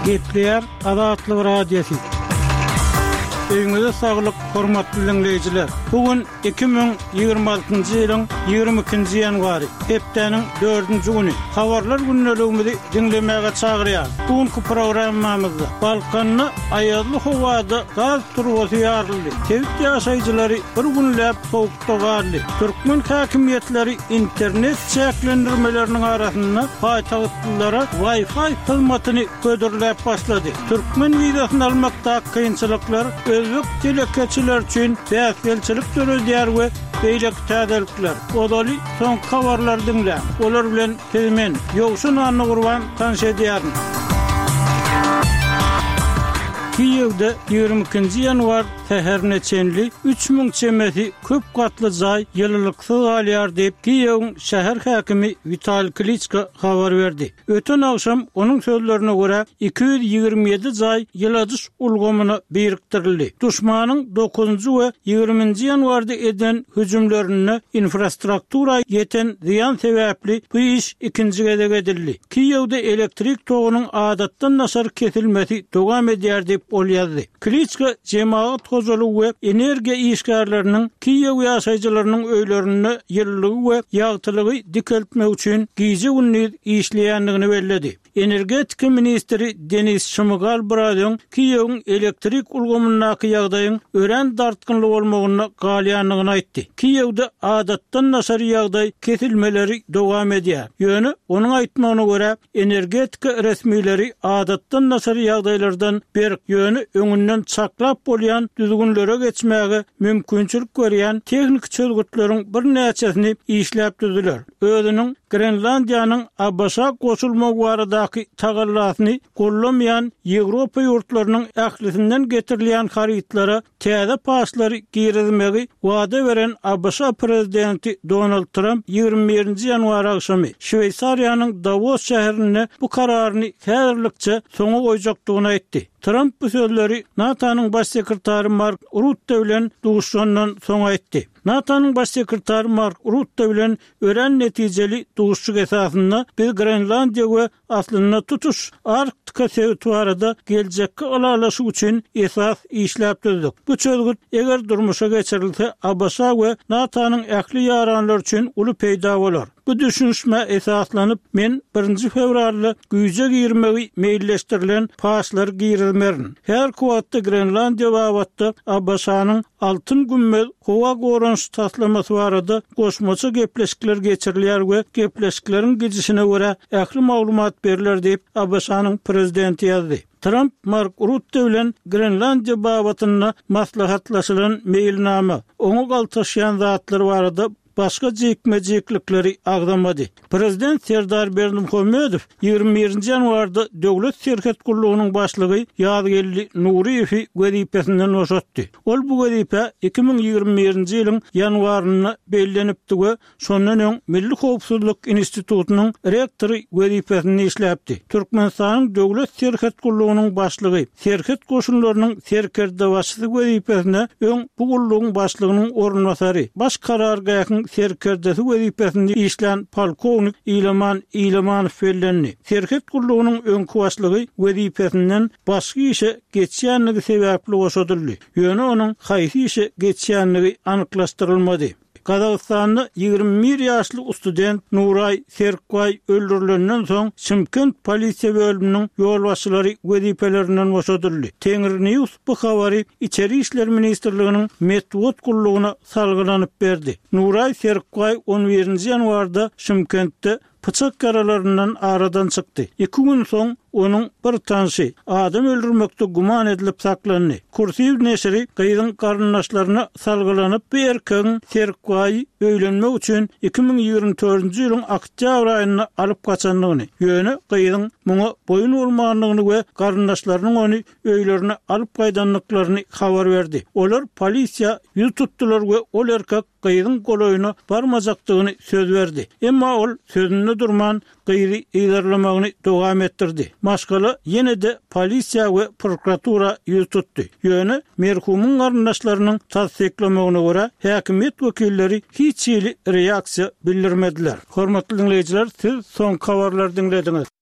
Gepler Adatlı Radyosu. Öňüňizde saglyk, hormatly dinleýijiler. Bugün 2026-njy ýylyň 22-nji ýanwary, hepdeniň 4-nji güni. Habarlar günneligimizi dinlemäge çagyrýar. Bugünkü programmamyzda Balkanny aýazly howada gaz turbosy ýaryldy. Tewit ýaşaýjylary bir günläp sowukda garly. Türkmen häkimetleri internet çäklendirmeleriniň arasynda paýtagtlylara Wi-Fi hyzmatyny gödürläp başlady. Türkmen wizasyny almakda kynçylyklar özlük telekeçiler üçin täsirçilik döredýär we beýlek täzelikler. Odaly soň habarlar dinle. Olar bilen temen ýogşun anny gurban tanşedýär. Kiýewde 22-nji ýanwar täherine çenli 3000 çemeti köp gatly jaý ýyllyksy alýar diýip Kiýewiň şäher häkimi Vitaliy Klitschko habar berdi. Öten akşam onuň sözlerine görä 227 jaý ýyladyş ulgamyna biriktirildi. Duşmanyň 9-njy we 20-nji ýanwarda eden hüjümlerini infrastruktura ýeten ziýan sebäpli bu iş ikinji gezek edildi. Kiýewde elektrik togynyň adatdan nasar kesilmesi dowam edýär diýip ol ýazdy. Klitschko jemaat gozalygy we energiýa işgärleriniň Kiýew ýaşaýjylarynyň öýlerini ýyllygy we ýagtylygy dikeltmek üçin gize günni işleýändigini bellädi. Energetika ministri Denis Şmygal Bradyň Kiýewiň elektrik ulgamynyňky ýagdaýyň ören dartgynlyk bolmagyny galýanlygyny aýtdy. Kiýewde adatdan nasar ýagdaý kesilmeleri dowam edýär. Ýöne onuň aýtmagyna görä energetika resmileri adatdan nasar ýagdaýlardan bir ýöne öňünden çaklap bolýan düzgünlere geçmäge mümkinçilik görýän tehnik çözgütleriň bir näçesini işläp düzüler. Özüniň Grenlandiýanyň Abasa goşulmak baradaky tagallasyny gollamayan Ýewropa ýurtlarynyň ählisinden getirilýän haritlara täze paslary girizmegi wada beren Abasa prezidenti Donald Trump 21-nji ýanwar akşamy Şweýsariýanyň Davos şäherine bu kararyny häzirlikçe soňa goýjakdygyny aýtdy. Trump bu sözleri NATO'nun baş sekretary Mark Rutte bilen duguşandan soň aýtdy. NATO'nun baş sekretary Mark Rutte bilen ören netijeli duguşçuk esasında biz Grenlandiya we aslynda tutuş Arktika territoriýada geljekki alalaşy üçin esas işläp düzdük. Bu çözgüt eger durmuşa geçirilse Abasa we NATO'nun ähli ýaranlar üçin uly peýda bolar. Bu düşünüşme esaslanyp men 1-nji fevralda güýje girmegi meýilleşdirilen paslar girilmerin. Her kuwatda Grenlandiya wagtda Abasanyň altyn gümmel howa gorunç taslamasy barada goşmaça gepleşikler geçirilýär we gepleşikleriň gidişine görä ähli maglumat berilýär diýip Abasanyň prezidenti ýazdy. Trump Mark Rutte bilen Grenlandiya babatyna maslahatlaşylan meýilnama oňa galtaşýan zatlar barada başga jekmejeklikleri agdamady. Prezident Serdar Berdimuhamedow 21-nji ýanwarda döwlet serket gurulugynyň başlygy Ýazgelli Nuriýewi wezipesinden boşatdy. Ol bu wezipe 2021-nji ýylyň ýanwaryna bellenipdi we şondan öň Milli Howpsuzlyk Institututynyň rektory wezipesini işläpdi. Türkmenistanyň döwlet serket gurulugynyň başlygy serket goşunlarynyň serkerde başçysy wezipesine öň bu gurulugyň başlygynyň ornbasary baş karargahyň serkerdesi wezipesinde işlän polkownik İleman fellenni. Serket gurulugynyň öňkü başlygy wezipesinden başga işe geçýänligi sebäpli boşadyldy. Ýöne onuň haýsy işe geçýänligi anyklaşdyrylmady. Kazakstanda 21 ýaşly student Nuray Serkay öldürilenden soň Şymkent polisiýa bölüminiň ýolbaşçylary wezifelerinden boşadyldy. Tengri News bu habary İçeri işler ministrliginiň Medwot gurulugyna salgylanyp berdi. Nuray Serkay 11-nji ýanwarda Şymkentde pıçak yaralarından aradan çıktı. 2 gün soň onuň bir tanşy adam öldürmekde guman edilip saklandy. Kursiýew neşri gyýdyň garyndaşlaryna salgylanyp bir erkegiň Serkay öýlenmek üçin 2024-nji ýylyň oktýabr aýyna alyp gaçanlygyny, ýöne gyýdyň muňa boyun urmanlygyny we garyndaşlarynyň ony öýlerine alyp gaýdanlyklaryny habar berdi. Olar polisiýa ýüz tutdular we ol erkek gyýdyň goloýuna barmajakdygyny söz berdi. Emma ol sözünde durman gyýry ýerlemagyny dowam etdirdi. Maşgala ýene de polisiýa we prokuratura ýüz tutdy. Ýöne merhumyň garyndaşlarynyň tasdiklamagyna görä häkimet wekilleri hiç reaksiýa bildirmediler. Hormatly dinleýijiler, siz soň habarlar dinlediňiz.